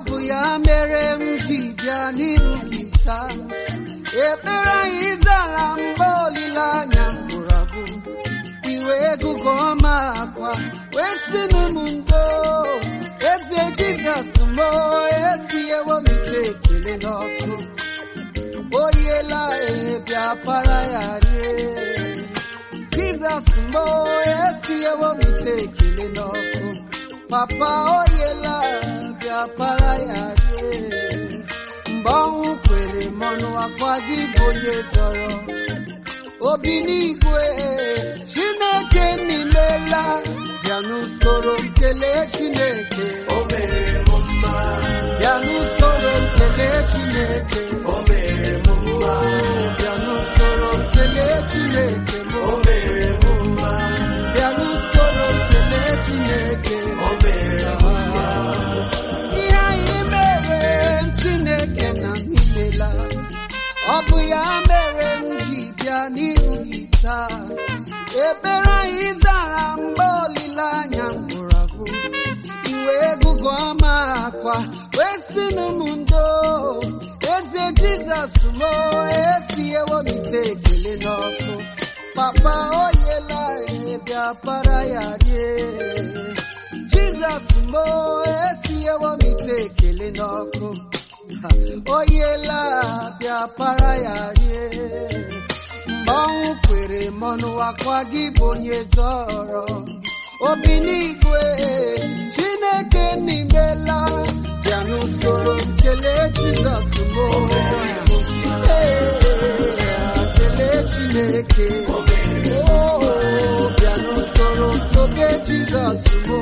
Obu ya mere mjibia nirugita. Ebera izala mbolilanya murabu. Iwe gugoma kwa wetinu mundo. Eze Jesus mo esi ewo mitekele noko. Oyela ebia parayari. Jesus mo esi ewo mitekele noko. Papa oyela bia parayari. Mbongu kwele mono akwagi bonye soro. Obinigwe Chineke nimela. Yanu soro kele Chineke. Omere mumma. Yanu soro kele Chineke. Omere mumma. Yanu soro kele Chineke. Omere mumma. Yanu soro kele Chineke. Omere mumma. Iya imere Chineke na nimela. Obu ya mere mjibia nirugita. Ebera izara mbolilanya murabu. Iwe gugoma kwa wesinu mundo. Eze Jesus mo esi ewo mitekele noko. Papa oyela ebia parayari. Jesus mo esi ewo mitekele noko. Oyela bia parayari. Mbongu kwere mono akwagi bonye zoro. Obinigwe Chineke nimela. Yanu soro kele Jesus mo. Kele Chineke. Oh, yanu soro tobe Jesus mo.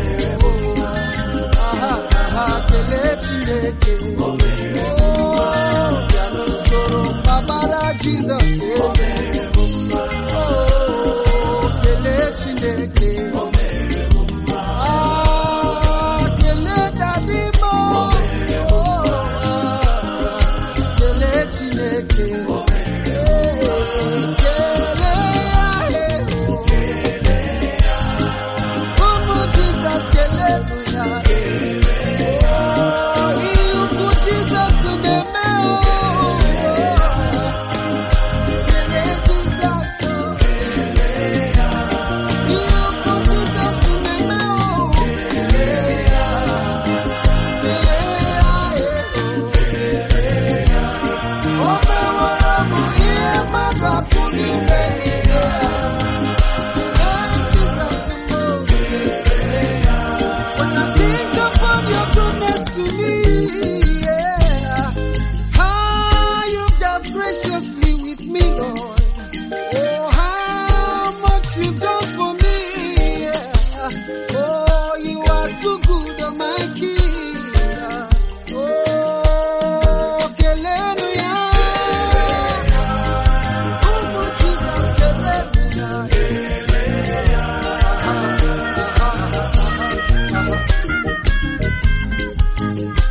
Kele Chineke. Oh, yanu soro babara Jesus. Oh, kele Chineke. Kele Daddy mo. Kele Chineke. Kele Umu Jesus kele buya. Iuku Jesus neme o. Kele Jesus o. Iuku Jesus neme o. When I think upon your goodness to me, yeah, how you've dealt graciously with me, Lord. Oh, how much you've done for me, yeah. Oh, you are too good, oh my King. Oh, hallelujah. Oh, Jesus,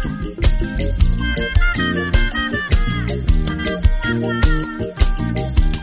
hallelujah.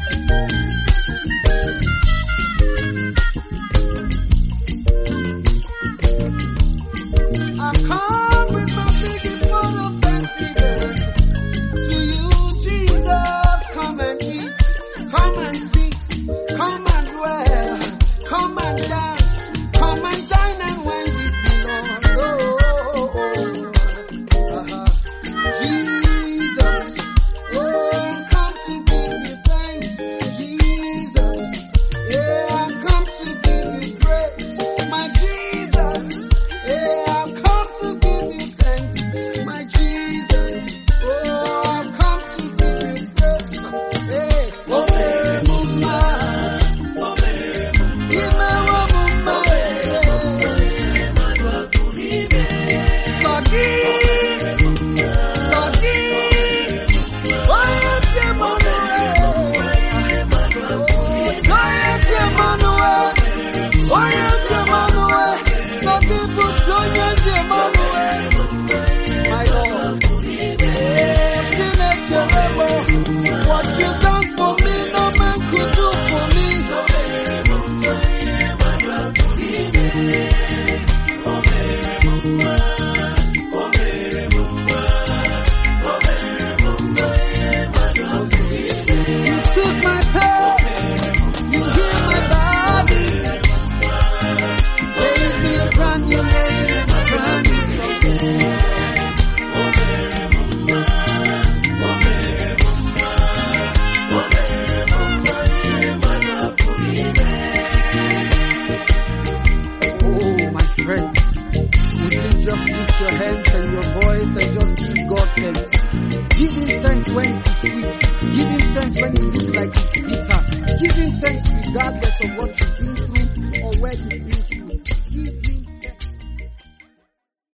like it's bitter. Giving thanks regardless of what you've been through or where you've been through. Give